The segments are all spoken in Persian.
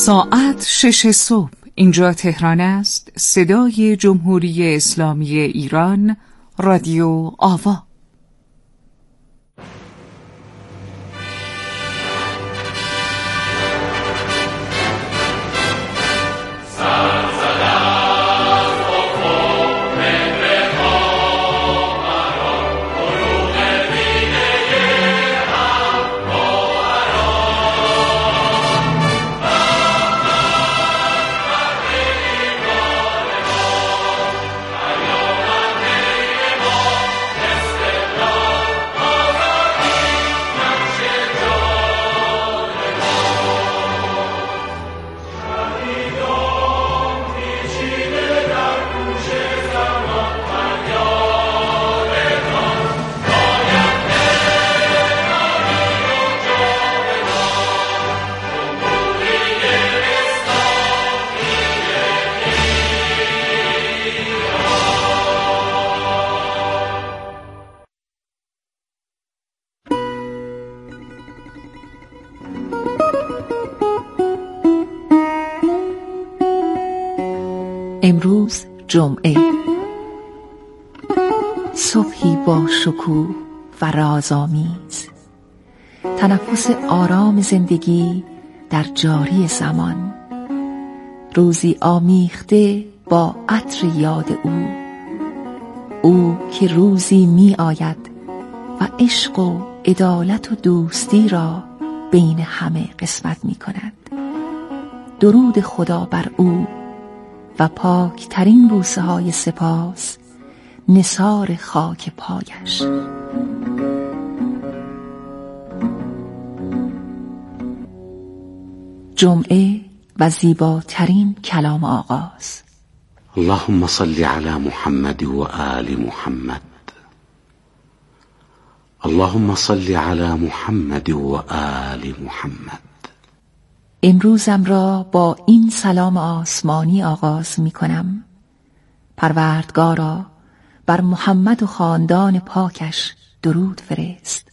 ساعت 6 صبح. اینجا تهران است. صدای جمهوری اسلامی ایران، رادیو آوا. امروز جمعه، صبحی با شکوه و رازآمیز، تنفس آرام زندگی در جاری زمان، روزی آمیخته با عطر یاد او که روزی می آید و عشق و عدالت و دوستی را بین همه قسمت می کند. درود خدا بر او و پاک ترین بوسه های سپاس نثار خاک پایش. جمعه و زیباترین کلام آغاز. اللهم صل على محمد و آل محمد. اللهم صل على محمد و آل محمد. امروزم را با این سلام آسمانی آغاز می کنم: پروردگارا بر محمد و خاندان پاکش درود فرست.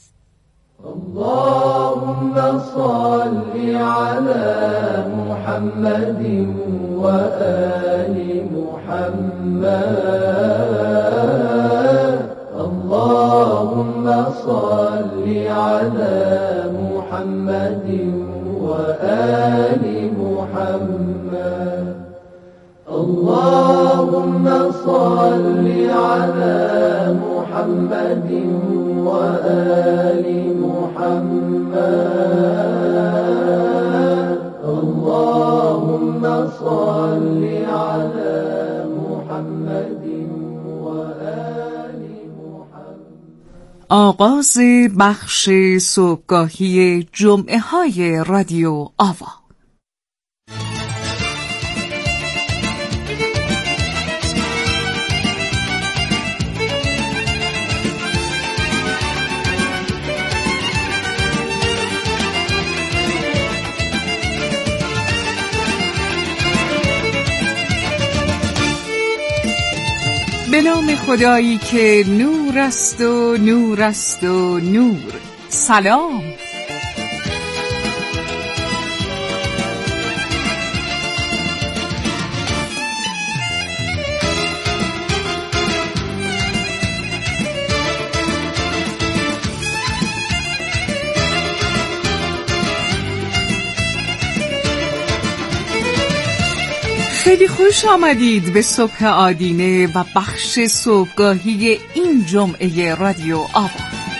اللهم صل على محمد و آل محمد. اللهم صل على محمد وآل محمد. اللهم صل على محمد وآل محمد. اللهم صل على محمد وآل محمد. آغاز بخش صبحگاهی جمعه های رادیو آوا. به نام خدایی که نور است و نور است و نور. سلام. خیلی خوش آمدید به صبح آدینه و بخش صبحگاهی این جمعه رادیو آوا.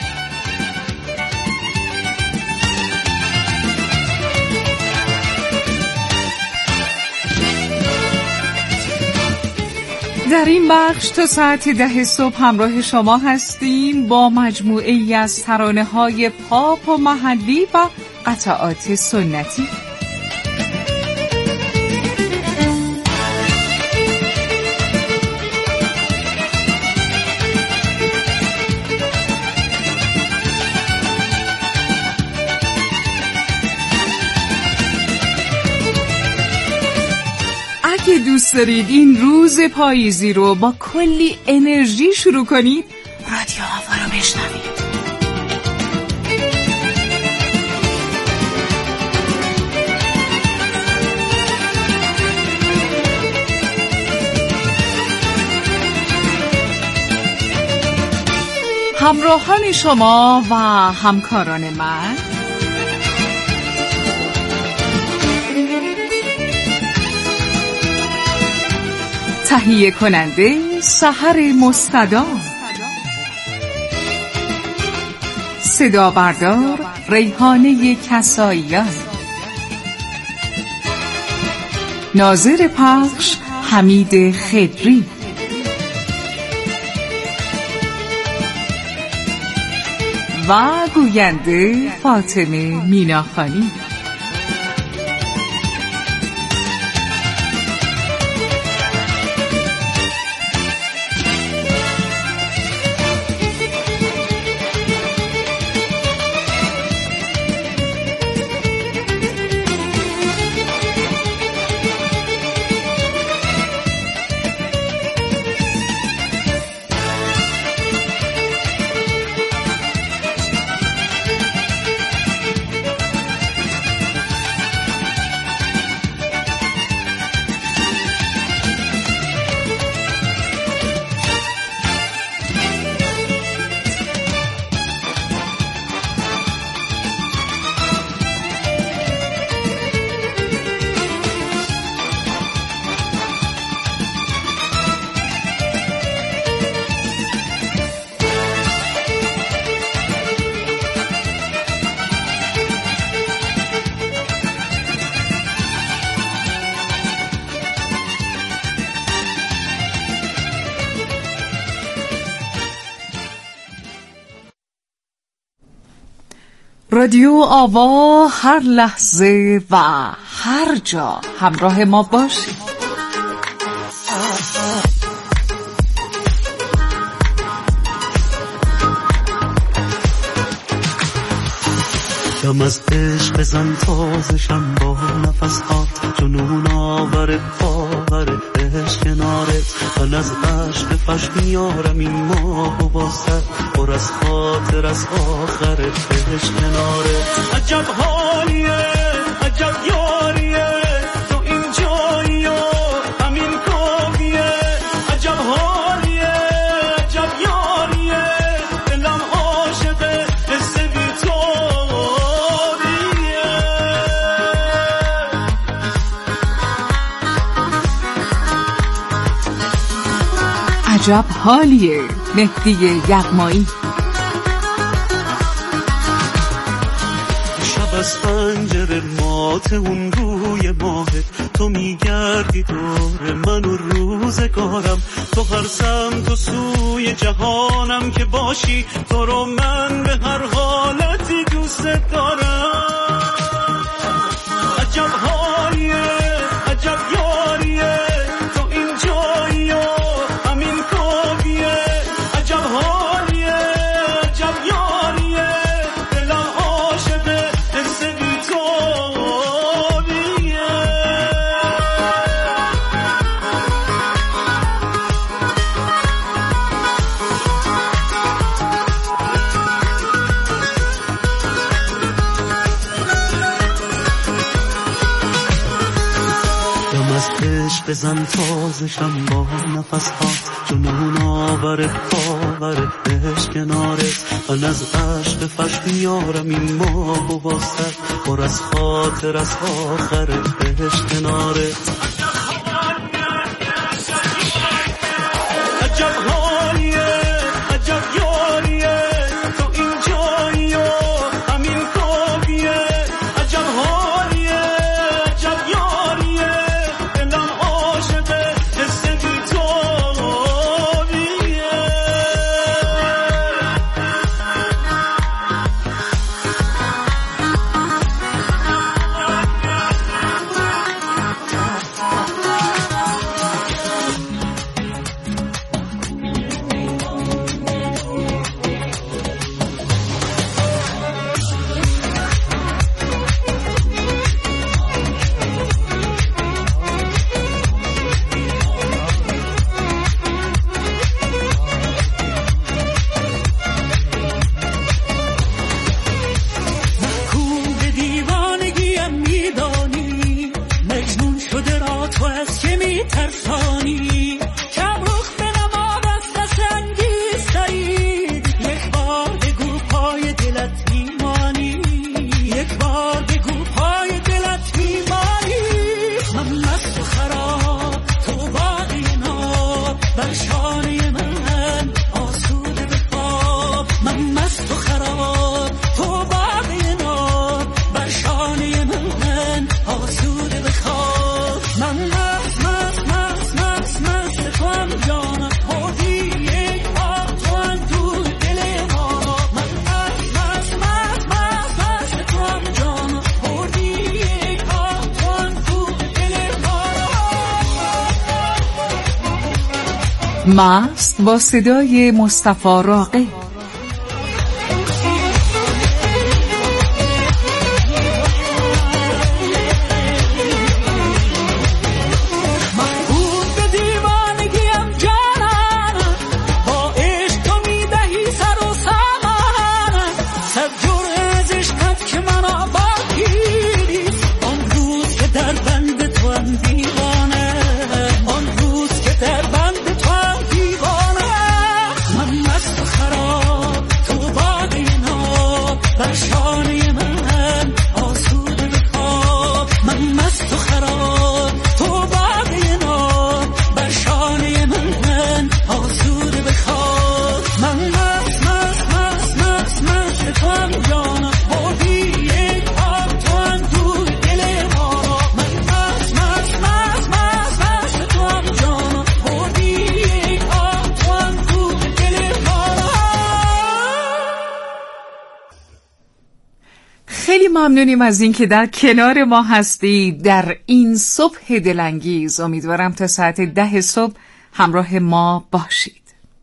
در این بخش تا ساعت 10 صبح همراه شما هستیم با مجموعه ای از ترانه‌های پاپ و محلی و قطعات سنتی. اگه دوست دارید این روز پاییزی رو با کلی انرژی شروع کنید، رادیو آوا رو بشنوید. همراهان شما و همکاران من تهیه کننده سحر مستدام، صدا بردار ریحانه کساییان، ناظر پخش حمید خدری، و گوینده فاطمه میناخانی. رادیو آوا هر لحظه و هر جا همراه ما باشید. دم از عشق بزن تازشم با نفس هات، جنون آور باور عشق کنارت. من از عشق فش میارم این ماه و واسه پر از خاطر از آخرت عشق کنارت. عجب حالیه عجب یاریه تو این جایی و همین کافیه. عجب حالیه عجب یاریه دلم عاشقه حس بی توریه. عجب حالیه مهدی یغمایی. شب از پنجره مات اون روی ماهت، تو میگردی دور من و روزگارم. تو هر سمت و سوی جهانم که باشی، تو رو من به هر حالتی دوست دارم. عجب حالیه عجب یاریه تو این جایی و همین کافیه. عجب حالیه عجب یاریه دلم عاشقه حس بی توریه. دم از عشق بزن تازشم با نفس هات، جنون آور باور عشق کنارت. من از عشق فش میارم این ماه و واسه پر از خاطر از آخرت عشق کنارت. عجب حالیه عجب یاریه تو این جایی و همین کافیه. عجب حالیه عجب یاریه دلم عاشقه حس بی توریه. ترسانی کم رخ به نماد است سنگی سعید یک بار مست با صدای مصطفی راقی. خیلی ممنونیم از این که در کنار ما هستید در این صبح دلانگیز. امیدوارم تا ساعت 10 صبح همراه ما باشید.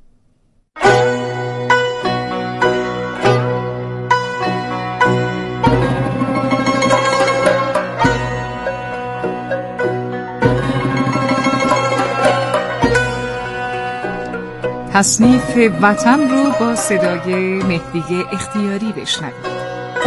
تصنیف وطن رو با صدای مهدی اختیاری بشنوید.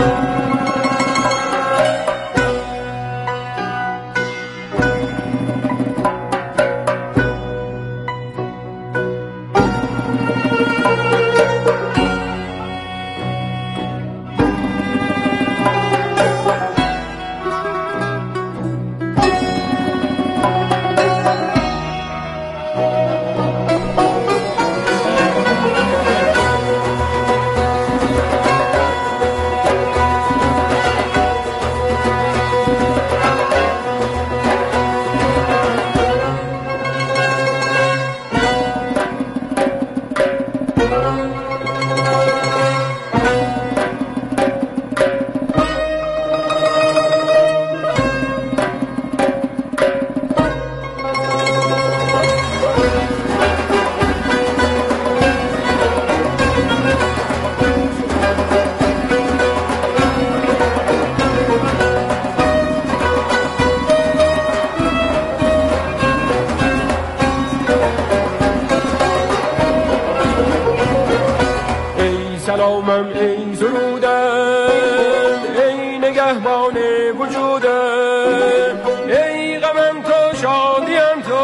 سلامم ای زرودم ای نگهبان وجودم ای غمم تو شادیم تو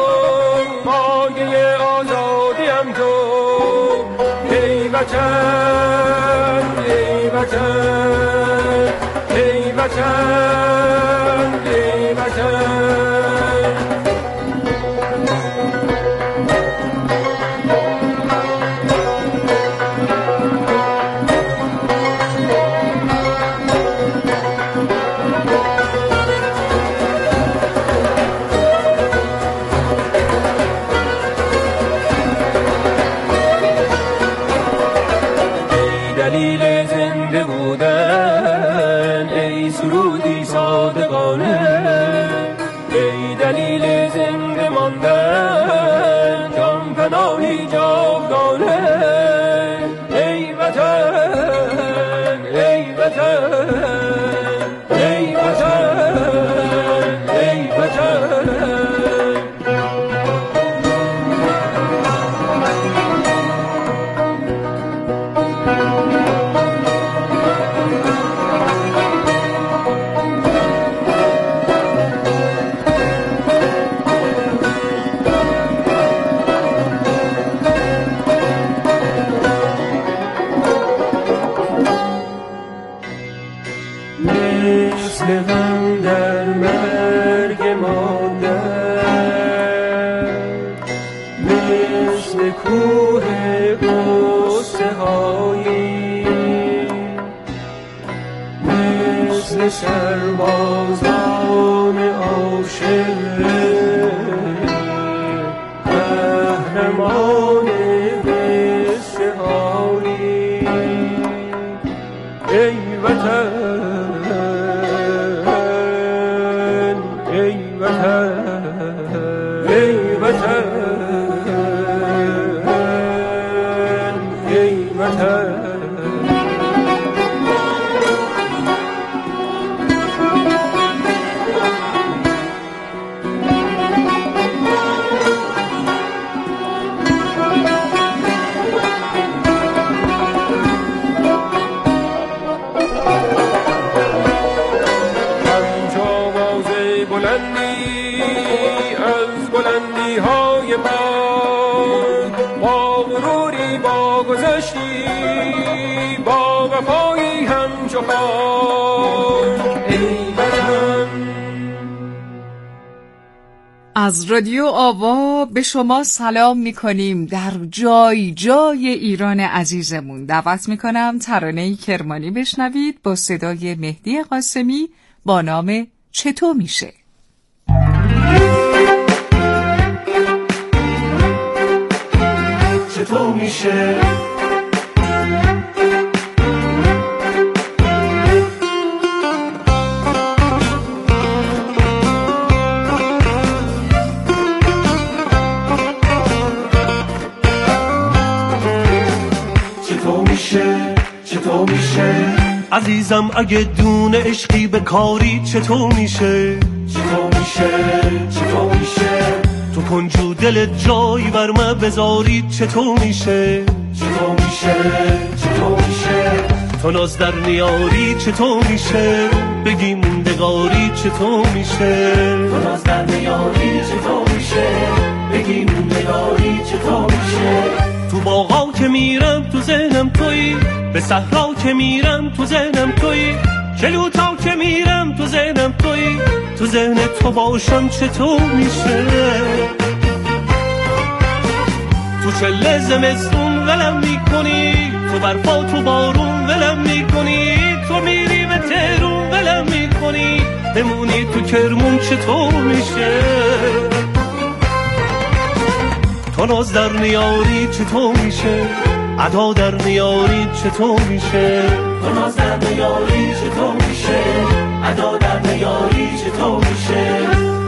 مایه آزادیم تو ای وطن ای وطن ای وطن ای وطن. دلیل زنده بودن ای سرودی صادقانه ای دلیل زنده ماندن جان پناهی جاودانه ای وطن ای وطن ای وطن ای وطن. مثل غم در مرگ مادر مثل کوه قصه هایی مثل سربازان عاشق قهرمان قصه هایی ای وطن ای وطن ای وطن گذشتی با وفایی همچو خاک ای وطن. از رادیو آوا به شما سلام میکنیم. در جای جای ایران عزیزمون دعوت میکنم ترانه‌ای کرمانی بشنوید با صدای مهدی قاسمی با نام چطور میشه. چطور میشه چطور میشه عزیزم اگه دون عشقی به کاری چطور میشه تو کنجو دل جای بر من بذاری چطور میشه تو ناز در نیاری چطور میشه بگی موندگاری چطور میشه تو ناز در نیاری چطور میشه بگی موندگاری چطور میشه تو باغا که میرم تو ذهنم تویی به صحرا که میرم تو ذهنم تویی جلوتا که میرم تو ذهنم تویی تو ذهن تو باشم چطور میشه تو چله زمستون ولم میکنی تو برفا تو بارون ولم میکنی تو میری به تهرون ولم میکنی بمونی تو کرمون چطور میشه تو ناز در نیاری چطور میشه ادا در نیاری چطور میشه تو ناز در نیاری چطور میشه ادا در نیاری چطور میشه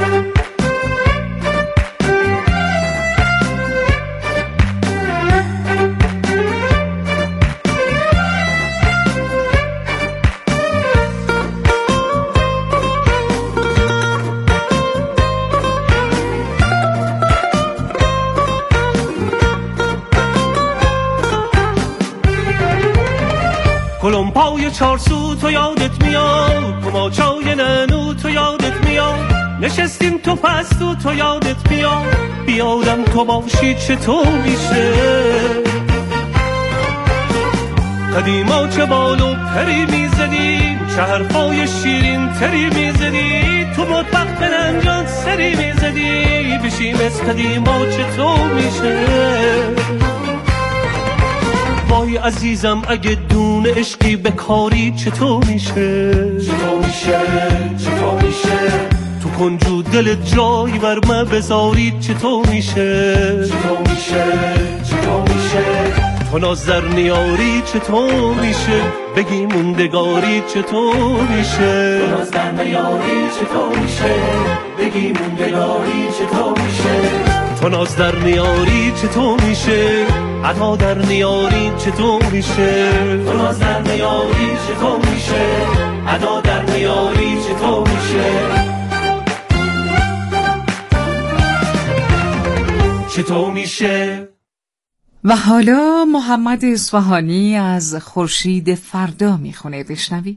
کلمپای چارسو تو یادت میاد کماچای ننو تو یادت میاد نشستیم تو پستو تو یادت میاد بیادم تو باشی چطور میشه قدیما چه بالو پری میزدیم چه حرفای شیرین تری میزدی تو مطبخ بننجان سری میزدی بشیم از قدیما چطور میشه وای عزیزم اگه دون عشقی به کاری چطور میشه تو کنجو دل جای بر من بذاری چطور میشه تو ناز در نیاری چطور میشه بگی موندگاری چطور میشه تو ناز در نیاری چطور میشه بگی موندگاری چطور میشه تو ناز در نیاری چطور میشه ادا در نیاری چطور میشه تو ناز در نیاری چطور میشه ادا در نیاری چطور میشه چطور میشه. و حالا محمد اصفهانی از خورشید فردا میخونه بشنوید.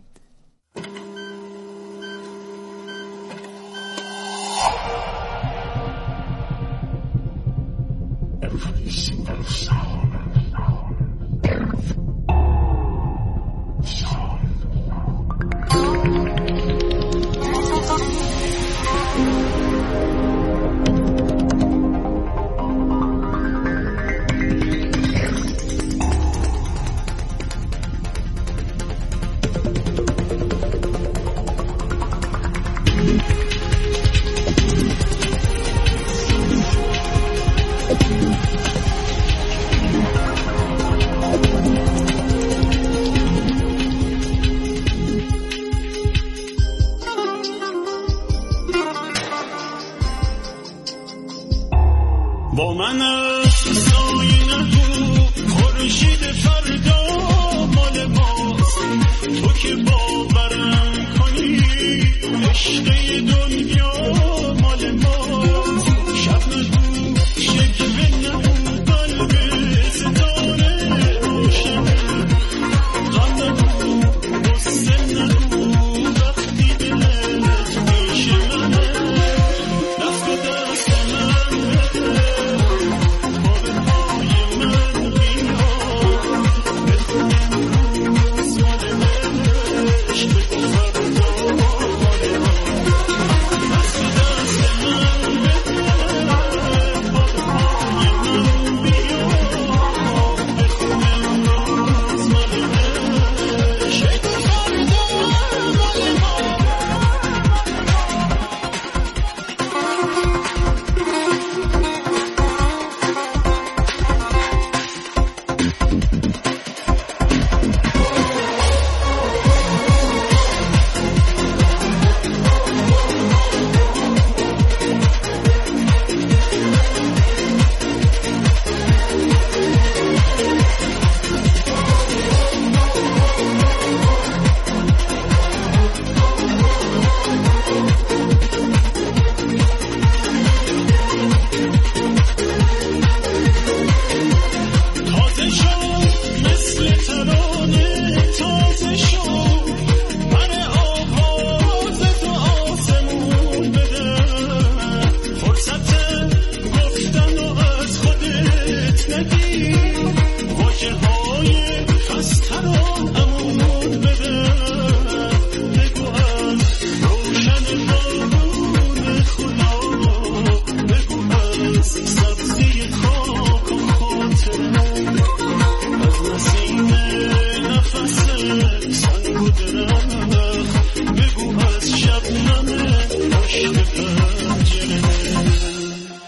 با من سایه نگو خورشید فردا مال ماست تو که باورم کنی عشق دنیا مال ماست شب نگو شکوه نگو قلب ستاره روشنه غم نگو غصه نگو وقتی دلت پیش منه دست به دست من بده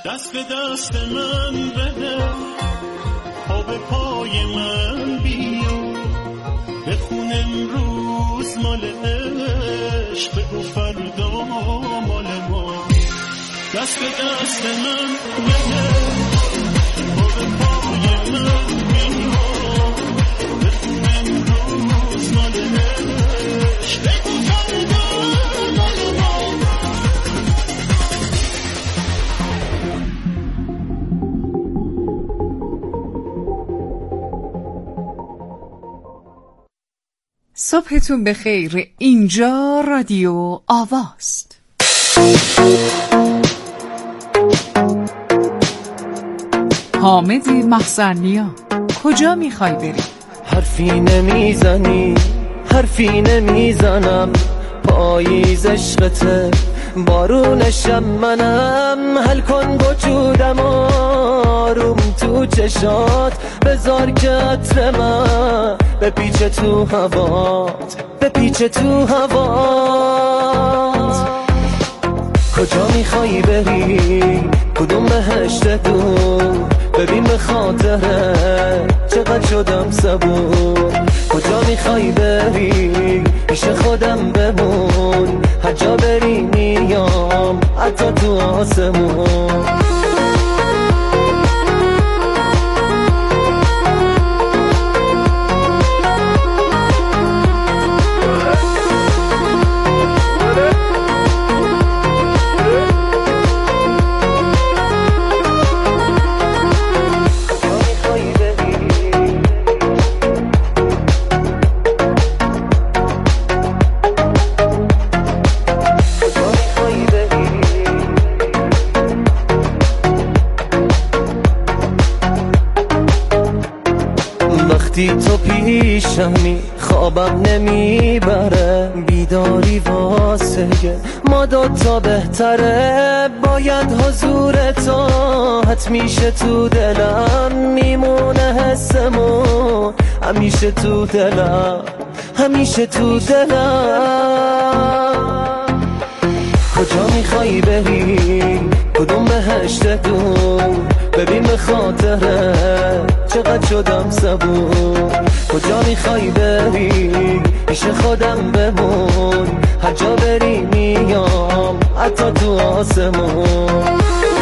دست به دست من بده، پا به پای من بیا، بخون امروز مال عشق، بگو فردا مال ما. دست به دست من بده، پا به پای من بیا، بخون امروز مال عشق، بگو فردا مال ما. صبحتون بخیر. اینجا رادیو آواست. حامد محسنیا، کجا میخوای بری؟ حرفی نمیزنی، حرفی نمیزنم، پاییز عشقته، بارونشم منم، حل کن وجودم آروم تو چشات، بذار که عطر من بپیچه تو هوات، بپیچه تو هوات. کجا میخوایی بری؟ کدوم بهشت دور؟ ببین به خاطره چقدر شدم صبور. کجا میخوایی بری؟ پیش خودم بمون، هر جا بری میام، حتی تو آسمون. تو پیشمی خوابم نمیبره، بیداری واسه ما دوتا بهتره، باید حضور تو حتمیشه تو دلم، میمونه حسمون همیشه تو دلم، همیشه تو دلم. کجا میخوایی بری؟ کدوم بهشت دور؟ ببین به خاطره چقدر شدم صبور. کجا میخوایی بری؟ پیش خودم بمون، هر جا بری میام، حتی تو آسمون.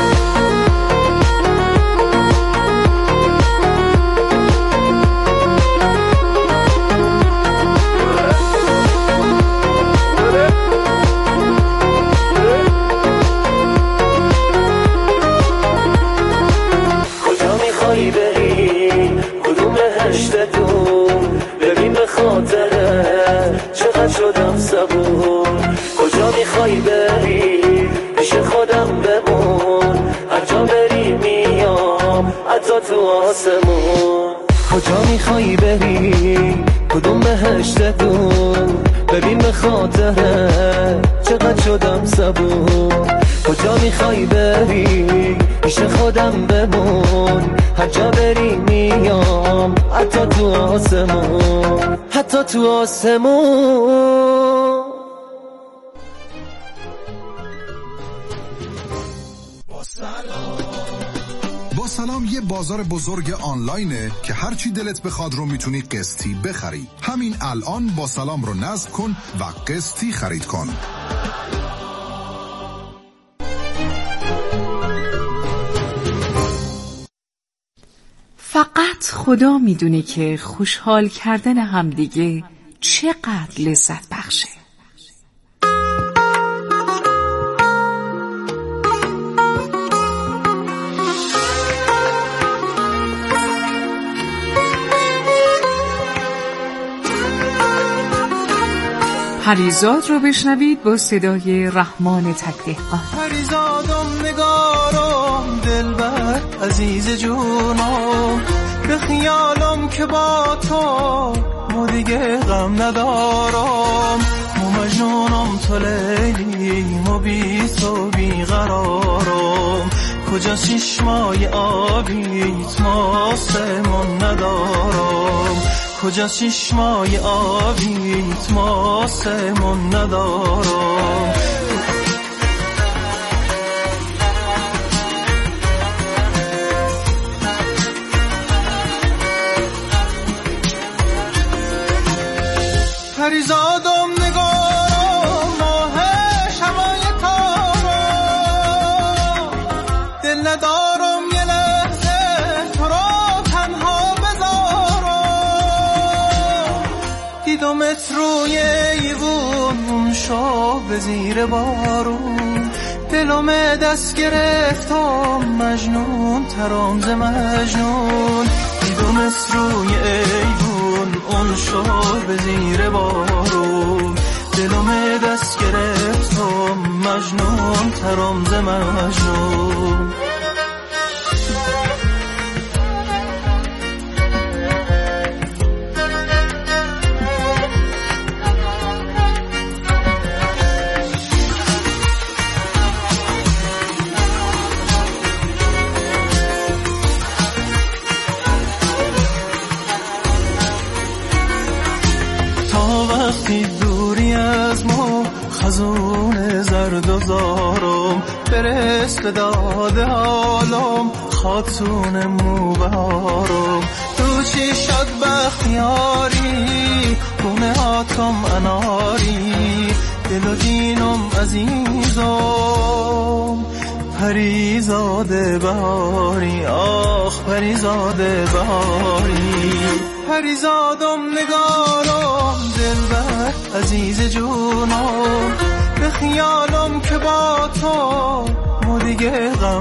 چقدر شدم صبور. کجا میخوایی بری؟ پیش خودم بمون، هر جا بری میام، حتی تو آسمون. کجا میخوایی بری؟ کدوم بهشت دور؟ ببین به خاطره چقدر شدم صبور. کجا میخوایی بری؟ پیش خودم بمون، هر جا بری میام، حتی تو آسمون، حتی تو آسمون. با سلام یه بازار بزرگ آنلاینه که هرچی دلت بخواد رو میتونی قسطی بخری. همین الان با سلام رو نصب کن و قسطی خرید کن. فقط خدا میدونه که خوشحال کردن همدیگه چقدر لذت بخشه. پریزاد رو بشنوید با صدای رحمان تک‌دهقان. پریزادم نگارم دلبر عزیز جونم، به خیالم که با تو ما دیگه غم ندارم، ما مجنونم تو لیلی، ما بی تو بی قرارم، کجا چشمای آبیت ما آسمون ندارم، کجا چشمای آبیت ما آسمون ندارم. پریزادم نگارم ماه شمای تارم، دل ندارم یه لحظه تو را تنها بذارم. دیدمت روی ایوون اون شب به زیر بارون، دلم دست گرفتم مجنون ترام ز مجنون. دیدمت روی ایوون اون شب به زیر بارون، دلم دست گرفتم مجنون ترام ز مجنون. وقتی دوری از ما خزون زرد و زارم، برس به داد حالم خاتون موبهارم. تو چی شد بختیاری خونه هاتم اناری، دل و دینم عزیزم پریزاده بهاری. آخ پریزاده بهاری، پریزادم نگارم دلبر عزیز جونم، به خیالم که با تو ما دیگه غم